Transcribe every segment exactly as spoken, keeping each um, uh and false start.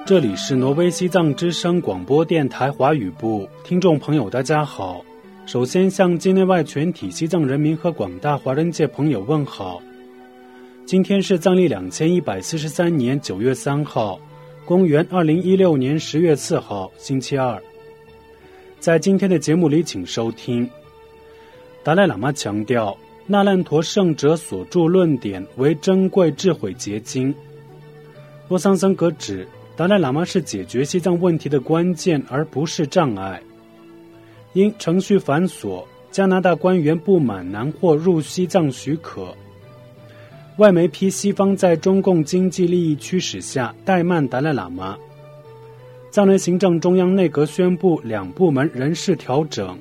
这里是挪威西藏之声广播电台华语部，听众朋友大家好。首先向境内外全体西藏人民和广大华人界朋友问好。今天是藏历两千一百四十三年九月三号，公元二零一六年十月四号，星期二。在今天的节目里，请收听达赖喇嘛强调，那烂陀圣者所著论点为珍贵智慧结晶。洛桑森格指，达赖喇嘛是解决西藏问题的关键，而不是障碍。因程序繁琐，加拿大官员不满难获入西藏许可。外媒批西方在中共经济利益驱使下怠慢达赖喇嘛。藏人行政中央内阁宣布两部门人事调整。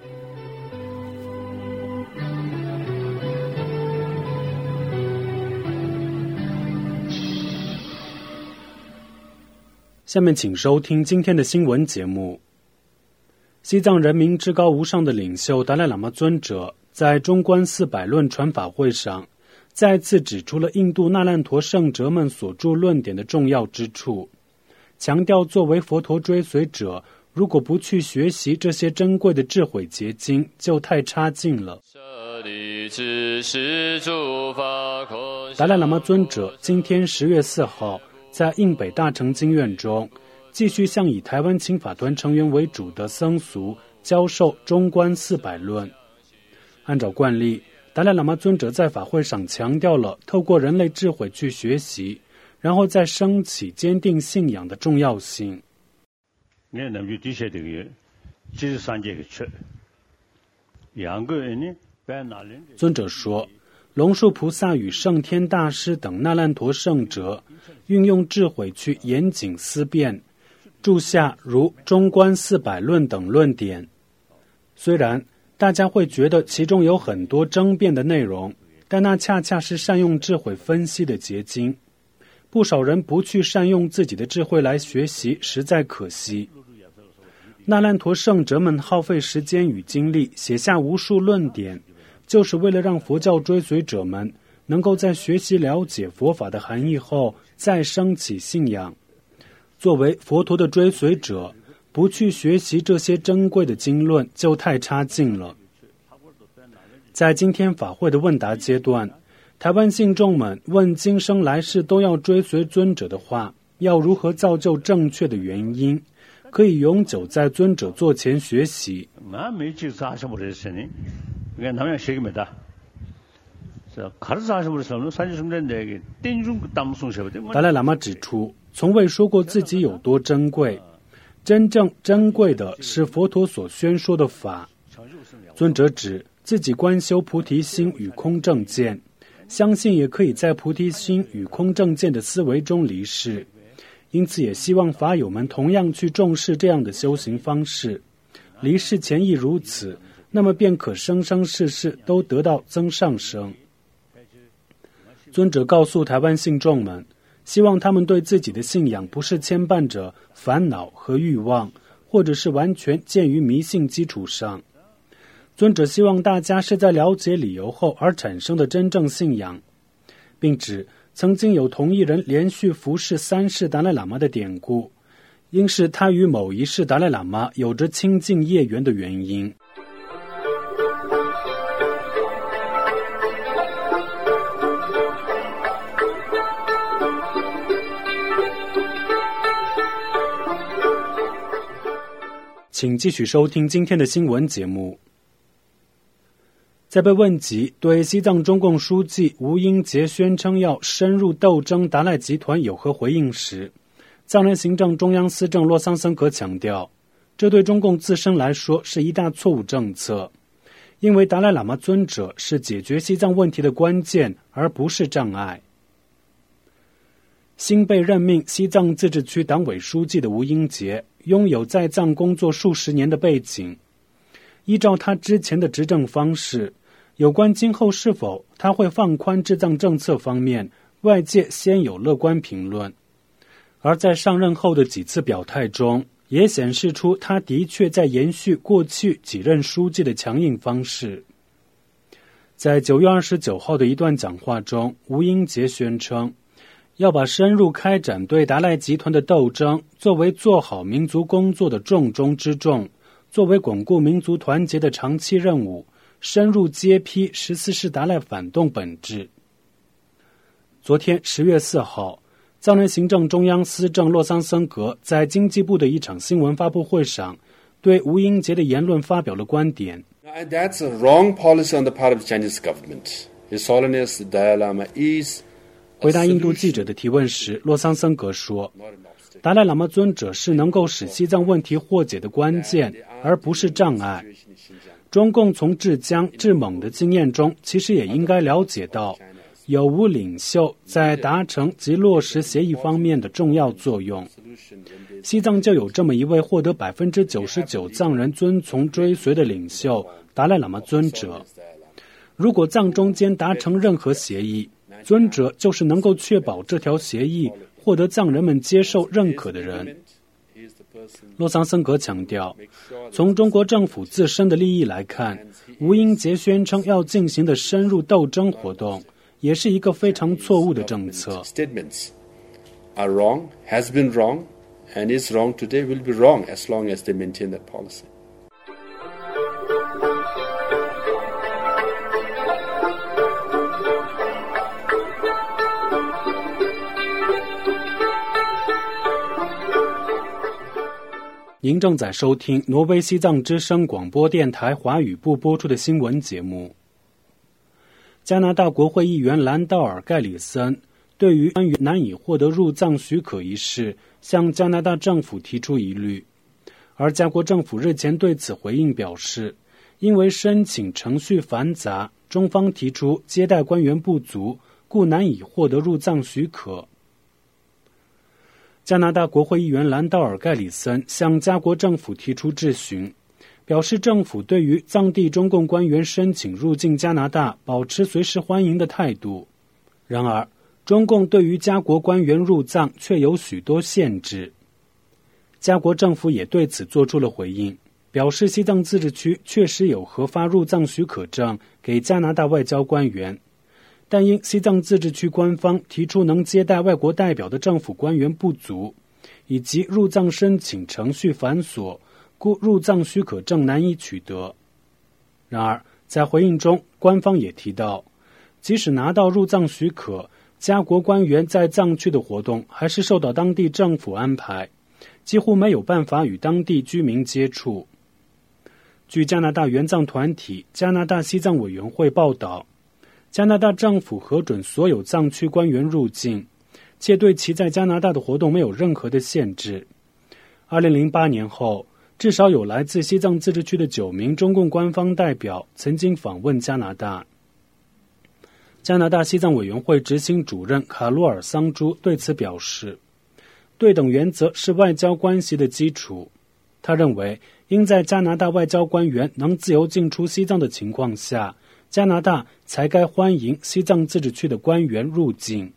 下面请收听今天的新闻节目。西藏人民至高无上的领袖达赖喇嘛尊者在中观四百论传法会上再次指出了印度那烂陀圣哲们所著论点的重要之处，强调作为佛陀追随者，如果不去学习这些珍贵的智慧结晶，就太差劲了。达赖喇嘛尊者今天十月四号在印北大成经院中，继续向以台湾亲法团成员为主的僧俗教授中观四百论。按照惯例，达赖喇嘛尊者在法会上强调了透过人类智慧去学习，然后再升起坚定信仰的重要性。尊者说，龙树菩萨与圣天大师等那烂陀圣者运用智慧去严谨思辨，注下如中观四百论等论点。虽然大家会觉得其中有很多争辩的内容，但那恰恰是善用智慧分析的结晶。不少人不去善用自己的智慧来学习，实在可惜。那烂陀圣者们耗费时间与精力写下无数论点，就是为了让佛教追随者们能够在学习了解佛法的含义后再升起信仰。作为佛陀的追随者，不去学习这些珍贵的经论，就太差劲了。在今天法会的问答阶段，台湾信众们问今生来世都要追随尊者的话，要如何造就正确的原因，可以永久在尊者座前学习。达赖喇嘛指出，从未说过自己有多珍贵，真正珍贵的是佛陀所宣说的法。尊者指自己观修菩提心与空正见，相信也可以在菩提心与空正见的思维中离世，因此也希望法友们同样去重视这样的修行方式。离世前亦如此，那么便可生生世世都得到增上生。尊者告诉台湾信众们，希望他们对自己的信仰不是牵绊着烦恼和欲望，或者是完全建于迷信基础上。尊者希望大家是在了解理由后而产生的真正信仰，并指曾经有同一人连续服侍三世达赖喇嘛的典故，应是他与某一世达赖喇嘛有着亲近业缘的原因。请继续收听今天的新闻节目。在被问及对西藏中共书记吴英杰宣称要深入斗争达赖集团有何回应时，藏人行政中央司政洛桑森格强调，这对中共自身来说是一大错误政策，因为达赖喇嘛尊者是解决西藏问题的关键，而不是障碍。新被任命西藏自治区党委书记的吴英杰拥有在藏工作数十年的背景，依照他之前的执政方式，有关今后是否他会放宽治藏政策方面，外界先有乐观评论。而在上任后的几次表态中，也显示出他的确在延续过去几任书记的强硬方式。在九月二十九号的一段讲话中，吴英杰宣称， 要把深入开展对达赖集团的斗争作为做好民族工作的重中之重，作为巩固民族团结的长期任务，深入揭批十四世达赖反动本质。昨天十月四号，藏人行政中央司政洛桑森格在经济部的一场新闻发布会上，对吴英杰的言论发表了观点。 That's a wrong policy on the part of the Chinese government. His Holiness the Dalai Lama is 回答印度记者的提问时，洛桑森格说，达赖喇嘛尊者是能够使西藏问题获解的关键，而不是障碍。中共从治疆治蒙的经验中，其实也应该了解到有无领袖在达成及落实协议方面的重要作用。西藏就有这么一位获得百分之九十九藏人遵从追随的领袖达赖喇嘛尊者。如果藏中间达成任何协议，尊者就是能够确保这条协议获得藏人们接受认可的人。洛桑森格强调，从中国政府自身的利益来看，吴英杰宣称要进行的深入斗争活动也是一个非常错误的政策。 Statements are wrong, has been wrong, and is wrong today, will be wrong as long as they maintain that policy. 您正在收听挪威西藏之声广播电台华语部播出的新闻节目。加拿大国会议员兰道尔·盖里森对于关于难以获得入藏许可一事向加拿大政府提出疑虑，而加国政府日前对此回应表示，因为申请程序繁杂，中方提出接待官员不足，故难以获得入藏许可。加拿大国会议员兰道尔·盖里森向加国政府提出质询，表示政府对于藏地中共官员申请入境加拿大保持随时欢迎的态度。然而，中共对于加国官员入藏却有许多限制。加国政府也对此做出了回应，表示西藏自治区确实有核发入藏许可证给加拿大外交官员，但因西藏自治区官方提出能接待外国代表的政府官员不足，以及入藏申请程序繁琐，故入藏许可证难以取得。然而，在回应中，官方也提到，即使拿到入藏许可，加国官员在藏区的活动还是受到当地政府安排，几乎没有办法与当地居民接触。据加拿大援藏团体加拿大西藏委员会报道，加拿大政府核准所有藏区官员入境，且对其在加拿大的活动没有任何的限制。二零零八年后，至少有来自西藏自治区的九名中共官方代表曾经访问加拿大。加拿大西藏委员会执行主任卡洛尔·桑朱对此表示，对等原则是外交关系的基础。他认为，应在加拿大外交官员能自由进出西藏的情况下，加拿大才该欢迎西藏自治区的官员入境。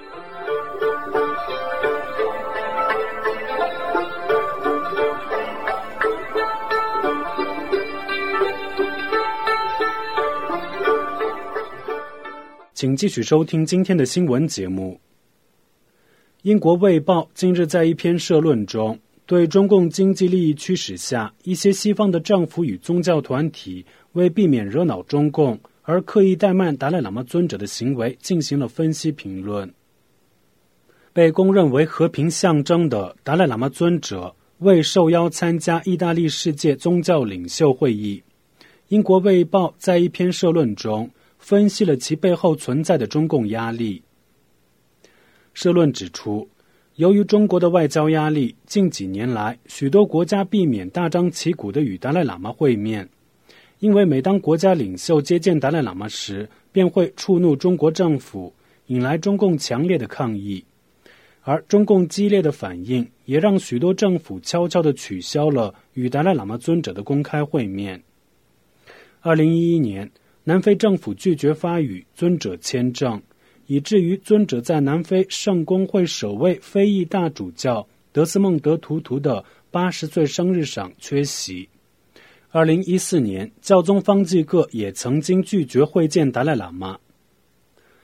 请继续收听今天的新闻节目。英国《卫报》近日在一篇社论中，对中共经济利益驱使下一些西方的政府与宗教团体为避免惹恼中共而刻意怠慢达赖喇嘛尊者的行为进行了分析评论。被公认为和平象征的达赖喇嘛尊者未受邀参加意大利世界宗教领袖会议。英国《卫报》在一篇社论中分析了其背后存在的中共压力。社论指出，由于中国的外交压力，近几年来许多国家避免大张旗鼓地与达赖喇嘛会面，因为每当国家领袖接见达赖喇嘛时，便会触怒中国政府，引来中共强烈的抗议。而中共激烈的反应也让许多政府悄悄地取消了与达赖喇嘛尊者的公开会面。二零一一年，南非政府拒绝发予尊者签证，以至于尊者在南非圣公会首位非裔大主教德斯孟德图图的八十岁生日上缺席。二零一四年，教宗方济各也曾经拒绝会见达赖喇嘛。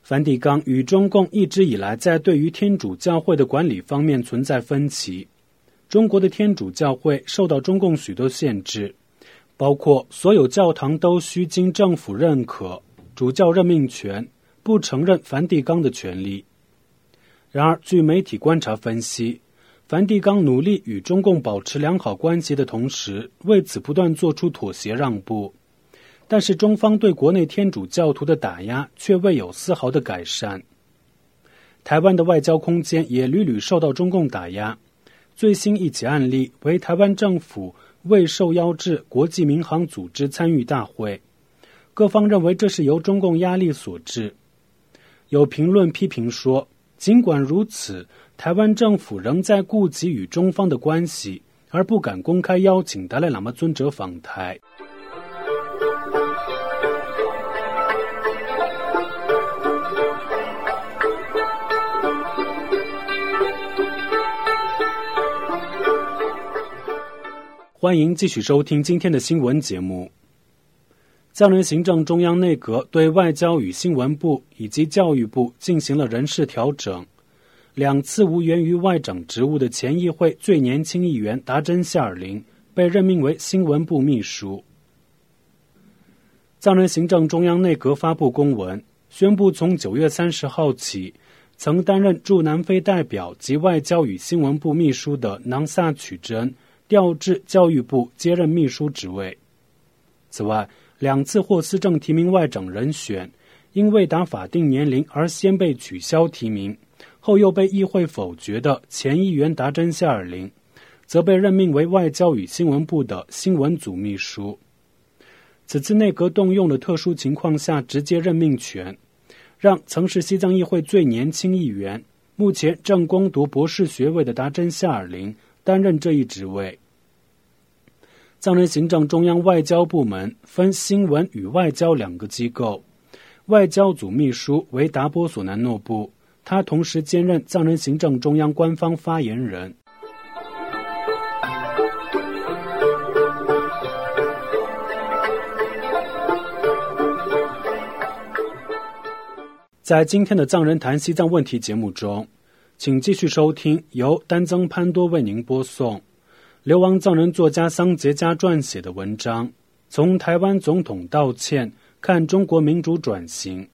梵蒂冈与中共一直以来在对于天主教会的管理方面存在分歧。中国的天主教会受到中共许多限制，包括所有教堂都需经政府认可、主教任命权、不承认梵蒂冈的权利。然而，据媒体观察分析，梵蒂冈努力与中共保持良好关系的同时，为此不断做出妥协让步。但是中方对国内天主教徒的打压却未有丝毫的改善。台湾的外交空间也屡屡受到中共打压。最新一起案例为台湾政府未受邀至国际民航组织参与大会，各方认为这是由中共压力所致。有评论批评说，尽管如此，台湾政府仍在顾及与中方的关系，而不敢公开邀请达赖喇嘛尊者访台。欢迎继续收听今天的新闻节目。藏人行政中央内阁对外交与新闻部以及教育部进行了人事调整，两次无缘于外长职务的前议会最年轻议员达珍夏尔林被任命为新闻部秘书。藏人行政中央内阁发布公文，宣布从九月三十号起，曾担任驻南非代表及外交与新闻部秘书的囊萨曲珍调至教育部接任秘书职位。此外，两次获司政提名外长人选因未达法定年龄而先被取消提名，后又被议会否决的前议员达珍夏尔林，则被任命为外交与新闻部的新闻组秘书。此次内阁动用了特殊情况下直接任命权，让曾是西藏议会最年轻议员、目前正攻读博士学位的达珍夏尔林担任这一职位。藏人行政中央外交部门分新闻与外交两个机构，外交组秘书为达波索南诺布，他同时兼任藏人行政中央官方发言人。在今天的藏人谈西藏问题节目中，请继续收听由丹增潘多为您播送流亡藏人作家桑杰加撰写的文章《从台湾总统道歉看中国民主转型》。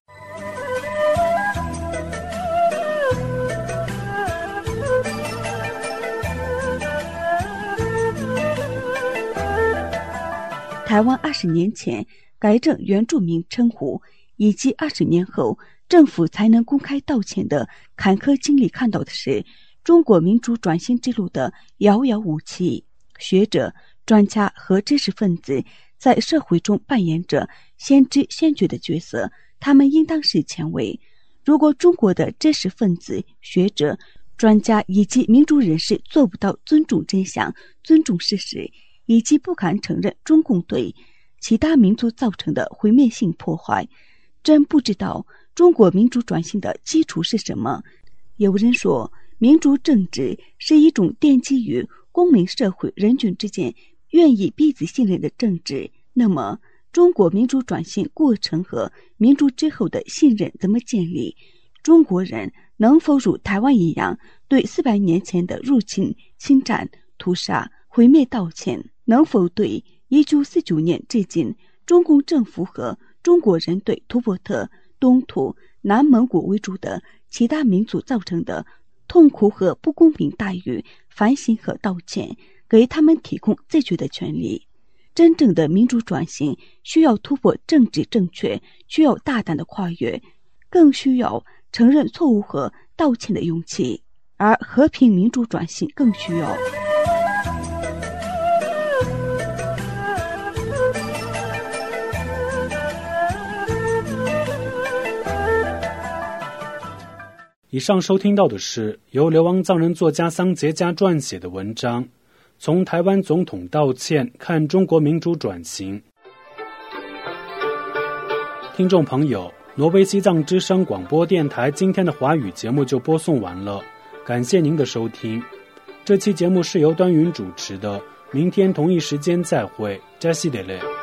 台湾二十年前改正原住民称呼，以及二十年后政府才能公开道歉的坎坷经历，看到的是中国民主转型之路的遥遥无期。学者、专家和知识分子在社会中扮演着先知先觉的角色，他们应当是前卫。如果中国的知识分子、学者、专家以及民主人士做不到尊重真相、尊重事实，以及不敢承认中共对其他民族造成的毁灭性破坏，真不知道中国民主转型的基础是什么。有人说，民主政治是一种奠基于公民社会人群之间愿意彼此信任的政治。那么，中国民主转型过程和民主之后的信任怎么建立？中国人能否如台湾一样，对四百年前的入侵、侵占、屠杀、毁灭道歉？能否对一九四九年至今中共政府和中国人对土伯特、东土、南蒙古为主的其他民族造成的痛苦和不公平待遇反省和道歉，给他们提供自觉的权利？真正的民主转型需要突破政治正确，需要大胆的跨越，更需要承认错误和道歉的勇气，而和平民主转型更需要。 以上收听到的是由流亡藏人作家桑杰加撰写的文章《从台湾总统道歉看中国民主转型》。听众朋友，挪威西藏之声广播电台今天的华语节目就播送完了，感谢您的收听。这期节目是由端云主持的，明天同一时间再会，扎西德勒。